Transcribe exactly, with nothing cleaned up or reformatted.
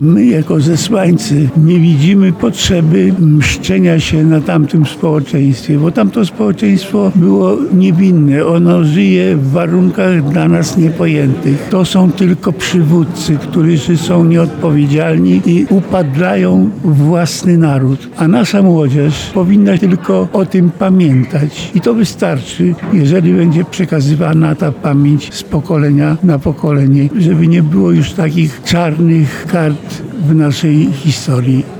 My jako zesłańcy nie widzimy potrzeby mszczenia się na tamtym społeczeństwie, bo tamto społeczeństwo było niewinne. Ono żyje w warunkach dla nas niepojętych. To są tylko przywódcy, którzy są nieodpowiedzialni i upadlają własny naród. A nasza młodzież powinna tylko o tym pamiętać. I to wystarczy, jeżeli będzie przekazywana ta pamięć z pokolenia na pokolenie, żeby nie było już takich czarnych kart w naszej historii.